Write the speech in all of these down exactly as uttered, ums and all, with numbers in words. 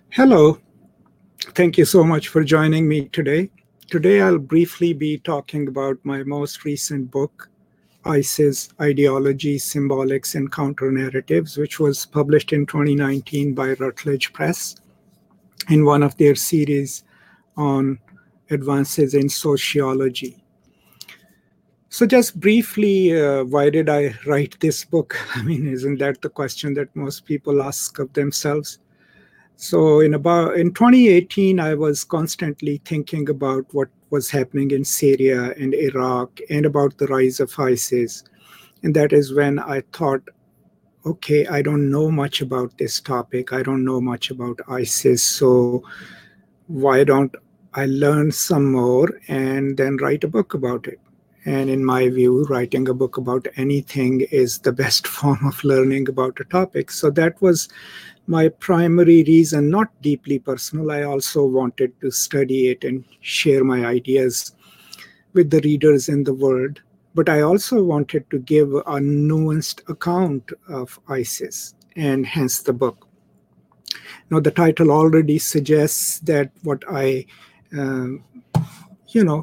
Hello, thank you so much for joining me today. Today, I'll briefly be talking about my most recent book, ISIS Ideology, Symbolics, and Counter Narratives, which was published in twenty nineteen by Routledge Press in one of their series on advances in sociology. So, just briefly, uh, why did I write this book? I mean, isn't that the question that most people ask of themselves? So in about in twenty eighteen, I was constantly thinking about what was happening in Syria and Iraq and about the rise of ISIS. And that is when I thought, okay, I don't know much about this topic. I don't know much about ISIS. So why don't I learn some more and then write a book about it? And in my view, writing a book about anything is the best form of learning about a topic. So that was my primary reason, not deeply personal. I also wanted to study it and share my ideas with the readers in the world. But I also wanted to give a nuanced account of ISIS, and hence the book. Now, the title already suggests that what I, um, you know,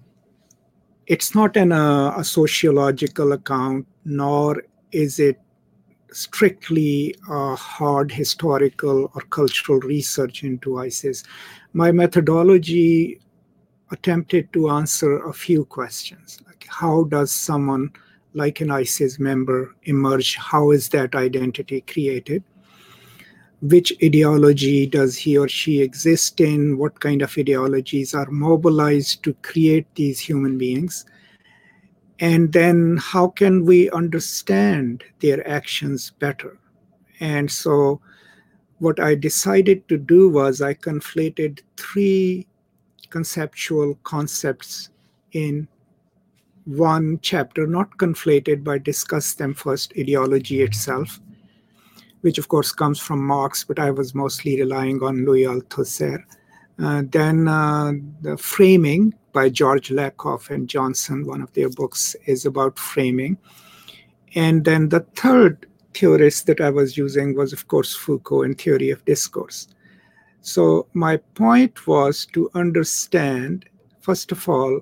it's not an, uh, a sociological account, nor is it strictly uh, hard historical or cultural research into ISIS. My methodology attempted to answer a few questions, like how does someone like an ISIS member emerge? How is that identity created? Which ideology does he or she exist in? What kind of ideologies are mobilized to create these human beings? And then how can we understand their actions better? And so what I decided to do was I conflated three conceptual concepts in one chapter, not conflated, but discuss them first. Ideology itself, which of course comes from Marx, but I was mostly relying on Louis Althusser. Uh, then uh, the framing by George Lakoff and Johnson, one of their books is about framing. And then the third theorist that I was using was, of course, Foucault and theory of discourse. So my point was to understand, first of all,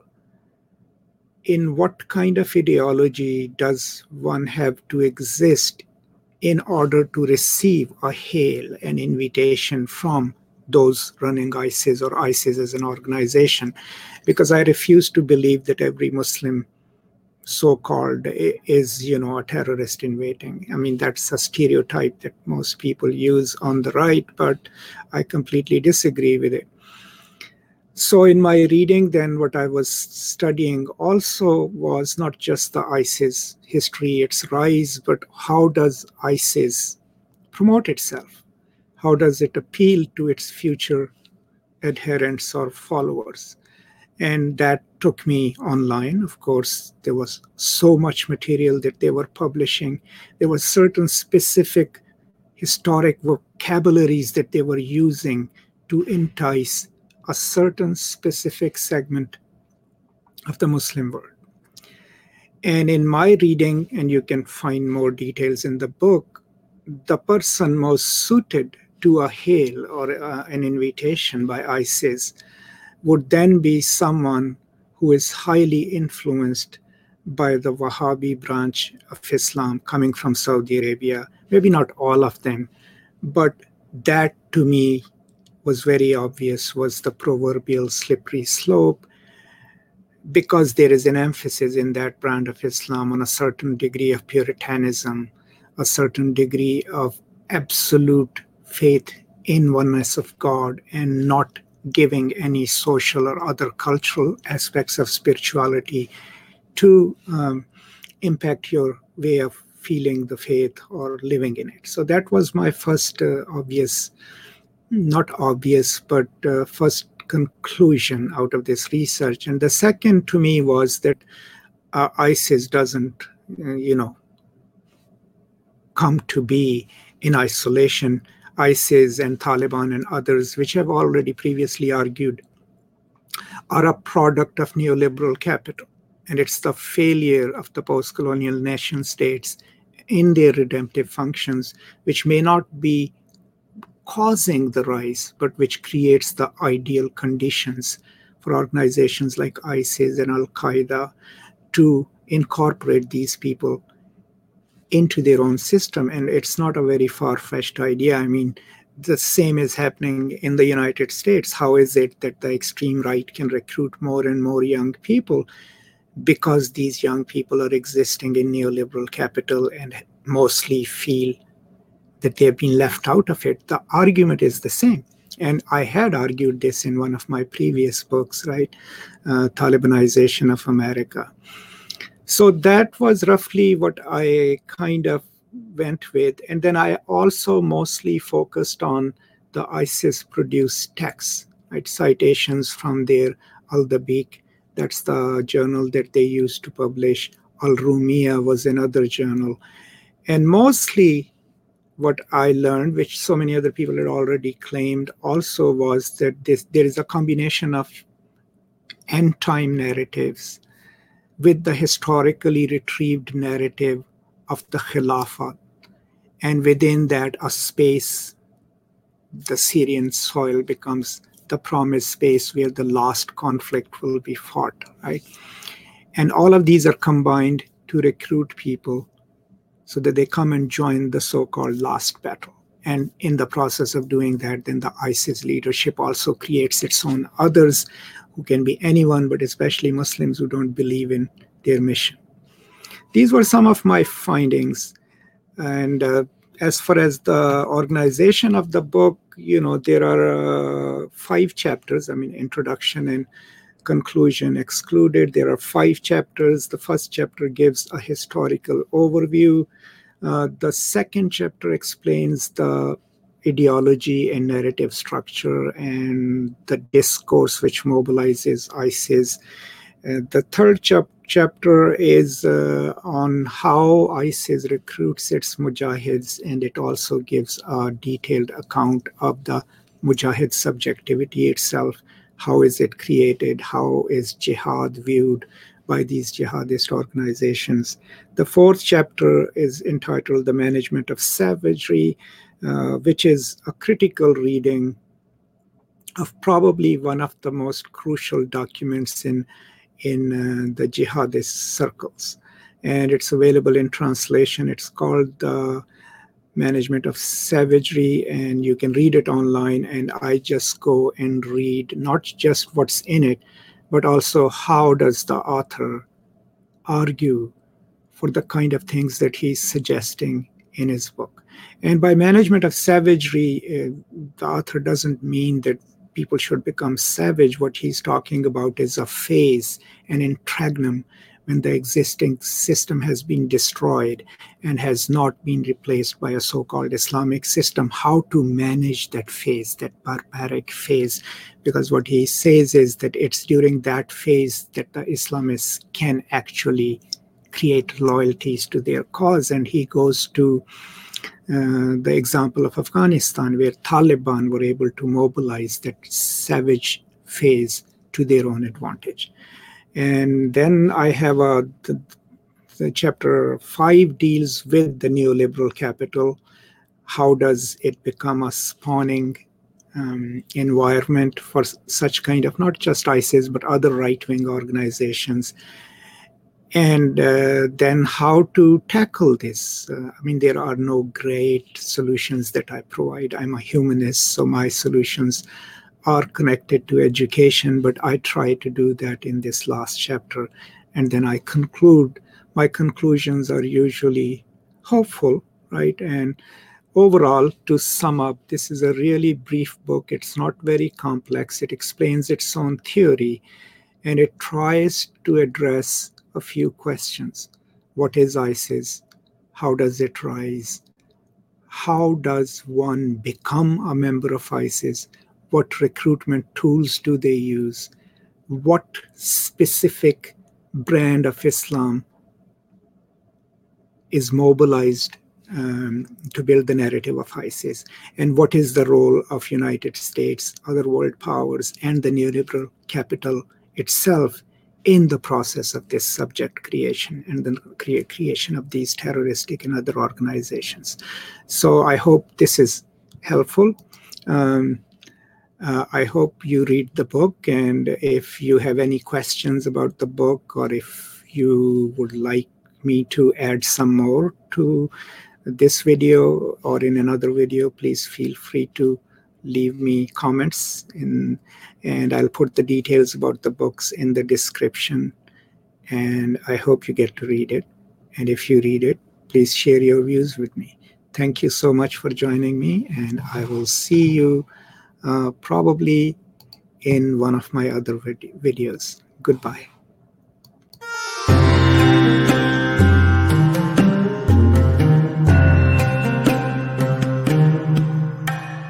in what kind of ideology does one have to exist in order to receive a hail, an invitation from those running ISIS or ISIS as an organization? Because I refuse to believe that every Muslim so-called is, you know, a terrorist in waiting. I mean, that's a stereotype that most people use on the right, but I completely disagree with it. So in my reading, then what I was studying also was not just the ISIS history, its rise, but how does ISIS promote itself? How does it appeal to its future adherents or followers? And that took me online. Of course, there was so much material that they were publishing. There was certain specific historic vocabularies that they were using to entice a certain specific segment of the Muslim world. And in my reading, and you can find more details in the book, the person most suited to a hail or uh, an invitation by ISIS would then be someone who is highly influenced by the Wahhabi branch of Islam coming from Saudi Arabia. Maybe not all of them, but that to me was very obvious, was the proverbial slippery slope, because there is an emphasis in that brand of Islam on a certain degree of puritanism, a certain degree of absolute faith in oneness of God, and not giving any social or other cultural aspects of spirituality to um, impact your way of feeling the faith or living in it. So that was my first uh, obvious, not obvious, but uh, first conclusion out of this research. And the second to me was that uh, ISIS doesn't, uh, you know, come to be in isolation. ISIS and Taliban and others, which have already previously argued, are a product of neoliberal capital. And it's the failure of the post-colonial nation states in their redemptive functions, which may not be causing the rise, but which creates the ideal conditions for organizations like ISIS and Al-Qaeda to incorporate these people into their own system. And it's not a very far-fetched idea. I mean, the same is happening in the United States. How is it that the extreme right can recruit more and more young people? Because these young people are existing in neoliberal capital and mostly feel that they have been left out of it. The argument is the same. And I had argued this in one of my previous books, right? Uh, Talibanization of America. So that was roughly what I kind of went with. And then I also mostly focused on the ISIS-produced texts, right? Citations from their Al-Dabiq. That's the journal that they used to publish. Al-Rumiyya was another journal. And mostly what I learned, which so many other people had already claimed also, was that this, there is a combination of end-time narratives with the historically retrieved narrative of the Khilafat. And within that, a space, the Syrian soil becomes the promised space where the last conflict will be fought, right? And all of these are combined to recruit people so that they come and join the so-called last battle. And in the process of doing that, then the ISIS leadership also creates its own others who can be anyone, but especially Muslims who don't believe in their mission. These were some of my findings. And uh, as far as the organization of the book, you know, there are uh, five chapters. I mean, introduction and conclusion excluded. There are five chapters. The first chapter gives a historical overview. Uh, the second chapter explains the ideology and narrative structure and the discourse which mobilizes ISIS. Uh, the third chap chapter is uh, on how ISIS recruits its mujahids, and it also gives a detailed account of the mujahid subjectivity itself. How is it created? How is jihad viewed by these jihadist organizations? The fourth chapter is entitled The Management of Savagery, uh, which is a critical reading of probably one of the most crucial documents in, in uh, the jihadist circles. And it's available in translation. It's called The Management of Savagery, and you can read it online. And I just go and read not just what's in it, but also how does the author argue for the kind of things that he's suggesting in his book. And by management of savagery, uh, the author doesn't mean that people should become savage. What he's talking about is a phase, an interregnum, when the existing system has been destroyed and has not been replaced by a so-called Islamic system, how to manage that phase, that barbaric phase. Because what he says is that it's during that phase that the Islamists can actually create loyalties to their cause. And he goes to uh, the example of Afghanistan, where Taliban were able to mobilize that savage phase to their own advantage. And then I have a, the, the chapter five deals with the neoliberal capital. How does it become a spawning um, environment for such kind of, not just ISIS, but other right-wing organizations? And uh, then how to tackle this. Uh, I mean, there are no great solutions that I provide. I'm a humanist, so my solutions are connected to education, but I try to do that in this last chapter. And then I conclude. My conclusions are usually hopeful, right? And overall, to sum up, this is a really brief book. It's not very complex. It explains its own theory, and it tries to address a few questions. What is ISIS? How does it rise? How does one become a member of ISIS? What recruitment tools do they use? What specific brand of Islam is mobilized um, to build the narrative of ISIS? And what is the role of United States, other world powers, and the neoliberal capital itself in the process of this subject creation and the crea creation of these terroristic and other organizations? So I hope this is helpful. Um, uh, I hope you read the book, and if you have any questions about the book, or if you would like me to add some more to this video or in another video, please feel free to leave me comments, in, and I'll put the details about the books in the description. And I hope you get to read it. And if you read it, please share your views with me. Thank you so much for joining me, and I will see you uh, probably in one of my other vid- videos. Goodbye.